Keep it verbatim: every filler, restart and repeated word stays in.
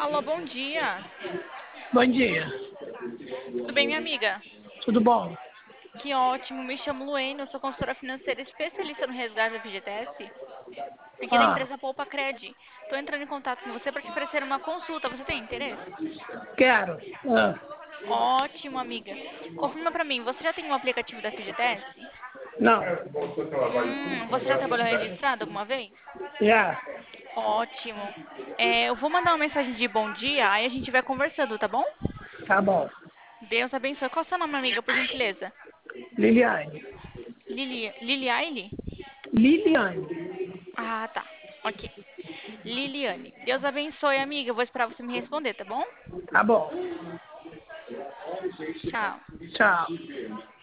Alô, bom dia. Bom dia. Tudo bem, minha amiga? Tudo bom? Que ótimo. Me chamo Luene, eu sou consultora financeira especialista no resgate da F G T S, aqui da Ah, empresa Poupa Cred. Estou entrando em contato com você para te oferecer uma consulta. Você tem interesse? quero. Ah, Ótimo, amiga. Confirma para mim, você já tem um aplicativo da F G T S? não. Hum, você já trabalhou registrado alguma vez? Já. Ótimo. É, eu vou mandar uma mensagem de bom dia, aí a gente vai conversando, tá bom? Tá bom. Deus abençoe. Qual é o seu nome, amiga, por gentileza? Liliane. Lili, Liliaile? Liliane. Ah, tá. Ok. Liliane. Deus abençoe, amiga. Eu vou esperar você me responder, tá bom? Tá bom. Tchau. Tchau.